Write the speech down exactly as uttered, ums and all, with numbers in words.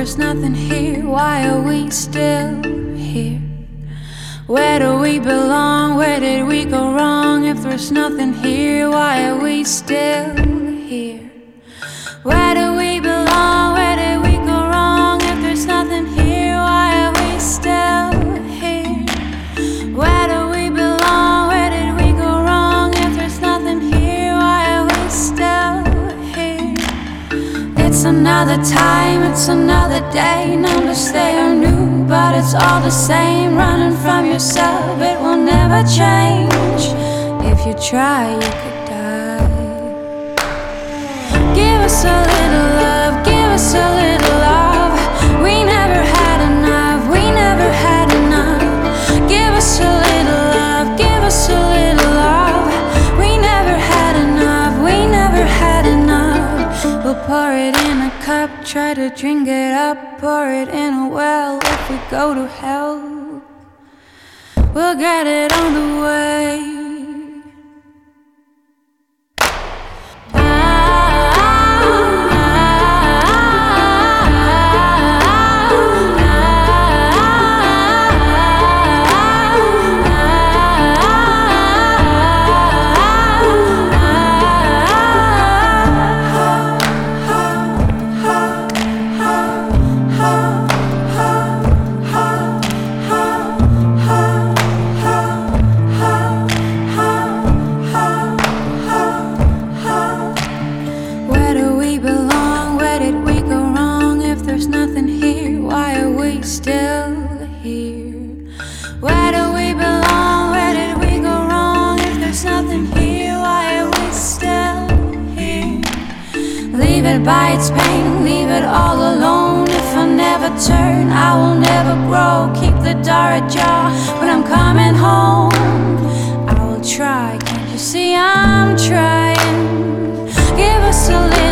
there's nothing here, why are we still here? Where do we belong? Where did we go wrong? If there's nothing here, why are we still here? Where do we belong? Where did we go wrong? If there's nothing here, why are we still here? Where do we belong? Where did we go wrong? If there's nothing here, why are we still here? It's another time, it's another day. Numbers they are new, but it's all the same. Running from yourself, it will never change. If you try, you could die. Give us a little love, give us a little love. We never had enough, we never had enough. Give us a little love, give us a little love. We never had enough, we never had enough. We'll pour it in a cup, try to drink it up. Pour it in a well, if we go to hell, we'll get it on the way. Still here. Where do we belong? Where did we go wrong? If there's nothing here, why are we still here? Leave it by its pain, leave it all alone. If I never turn, I will never grow. Keep the door ajar when I'm coming home. I will try, can't you see I'm trying? Give us a little